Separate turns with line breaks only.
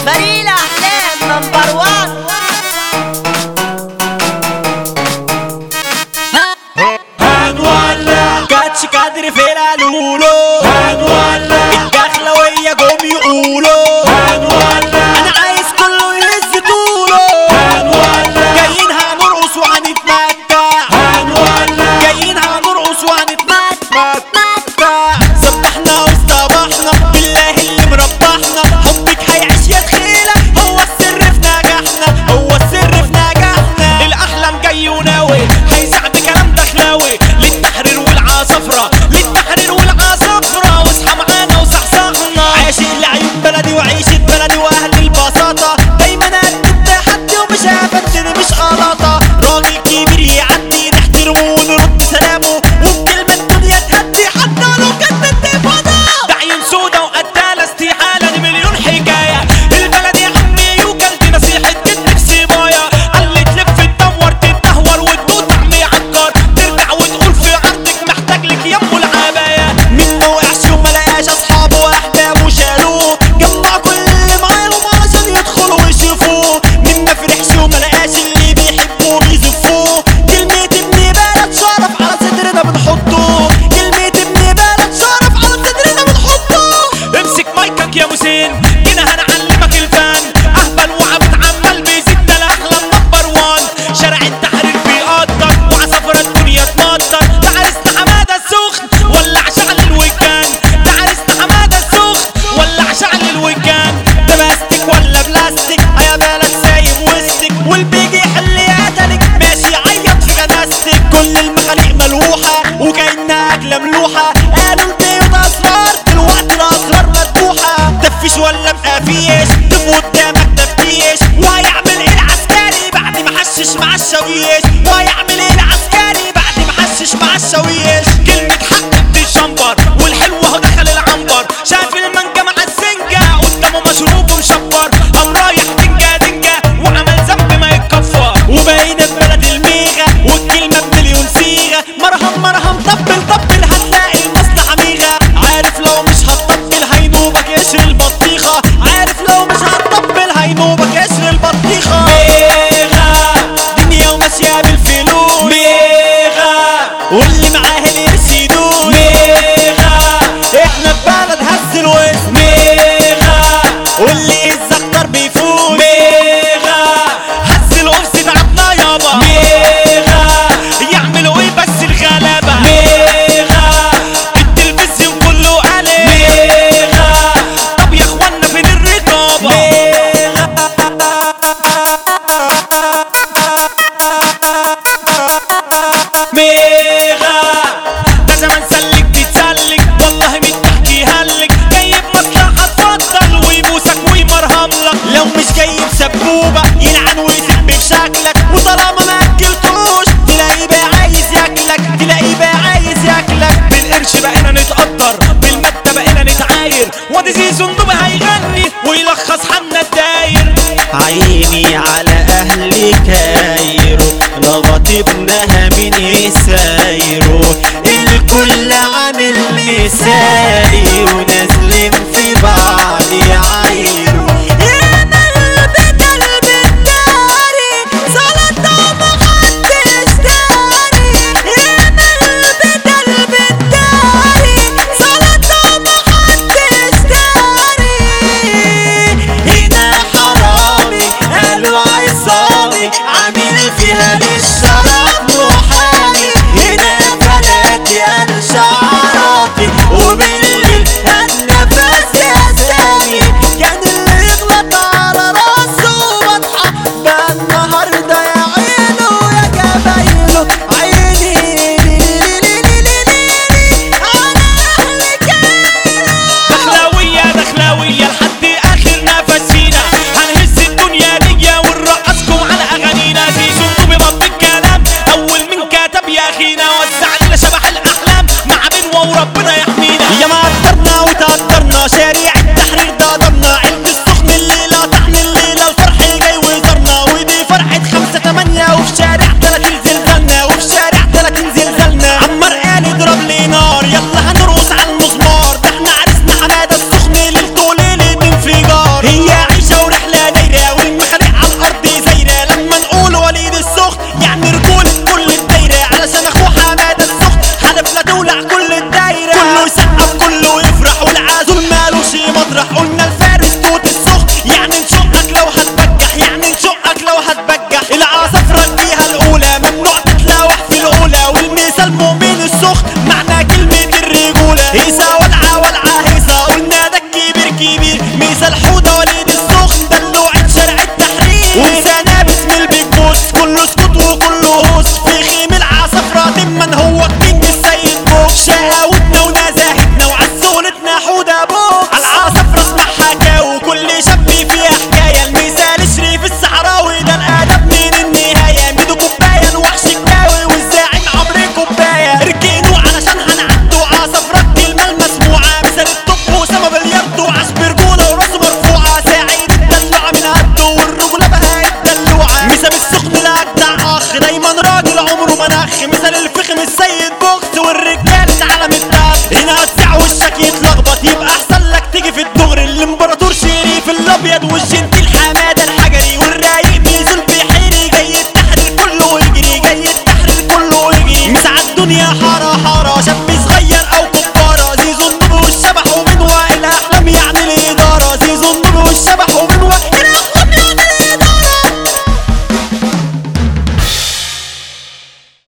فريق الأحلام نمبر 1.
هنولع كاتش كادر في العلولو، هنولع الدخلوية جم يقولوا هنولع، أنا عايز كله يهز طوله، هنولع جايين هنرقص وهنتمتع، هنولع جايين هنرقص وهنتمتع. صبحنا واصطبحنا بالله اللي مربحنا، حبك هيعيش يا تخيلة، هو السر في نجاحنا، هو السر في نجاحنا. الأحلام جاي وناوي هيزع بكلام دخلاوي، للتحرير والعصفرة للتحرير والعصفرة، واصحى معانا وصحصحنا. عاشق لعيون بلدي وعيشة بلدي وأهل البساطة، دايما قد التحدي ومش هبدل مش غلطة. راجل كبير يعدي نحترمه ونرد سلامه، وبكلمة الدنيا تهدي حتى لو كانت انتفاضة. ده عين سودا وقتالة استحالة دي مليون حكاية، البلد يا عمي يوكل دي نصيحة كتب سيبايا. اللي تلف تدور تتدهور وتدوق طعم يعكر، ترجع وتقول في عرضك محتاج لك يمو العباية. مين ما وقعش وما لقاش اصحابه واحبابه شالوه، جمع كل اللي معاهم علشان يدخلوا ويشوفوه. مين ما فرحش وما لقاش اللي بيحبوه بيزفوه. كلمة ابن بلد شرف على صدرنا بنحطه، كلمة ابن بلد شرف على صدرنا بنحطه. امسك مايكك يا موسين جينا هنعلمك الفن، اهبل وعبد عمال بيزيد ده الاحلام نمبر 1. شارع التحرير بيقدر وعصفرة الدنيا تمطر، ده عرسنا حمادة السخن ولع شعل الوجان، ده عرسنا حمادة السخن ولع شعل الوجان. ده باستيك ولا بلاستيك يا بلد سايب وسطك، والبيجي يحل يقتلك ماشي يعيط في جنازتك. كل المخاليق ملوحة وكأنها أكلة ملوحة، قالوا البيض أسرار دلوقتي الأسرار مذبوحة. تفيش ولا مقافيش تف قدامك تفتيش، وهيعمل ايه العسكري بعد ما حشش مع الشاويش، وهيعمل ايه العسكري بعد ما حشش مع الشاويش. كلمة حق بتشمبر والحلو اهو دخل العنبر، شاف المانجا مع السنجة قدامه مشروب ومشبر، قام رايح دنجة دنجة وعمل ذنب ما يتكفر. وبقينا في بلد الميغة والكلمة بمليون صيغة، مرهم مرهم طبل طبل هتلاقي المصلحة ميغة. عارف لو مش هتطبل هينوبك قشر البطيخة، عارف لو مش هتطبل هينوبك قشر البطيخة. ميغة دنيا وماشية بالفلوس، ميغة واللي معاه القرش يدوس، ميغة احنا في بلد هز الوسط، ميغة واللي يهز اكتر بيفوز، ميغة هز القرص تعبنا يابا، ميغة يعملوا ايه بس الغلابة، ميغة التلفزيون كله قلب، ميغة طب يا اخوانا فين الرقابة، ميغة ده زمان سلك تتسلك والله من تحكي هلك، جايب مصلحة تفضل ويبوسك ويمرهملك. لو مش جايب سبوبة يلعن ويسب بشكلك، وطالما ما اكلتوش تلاقيه بقى عايز ياكلك، تلاقيه بقى عايز ياكلك. بالقرش بقينا نتقدر بالمادة بقينا نتعاير، وادي زيزو النوبة هيغني ويلخص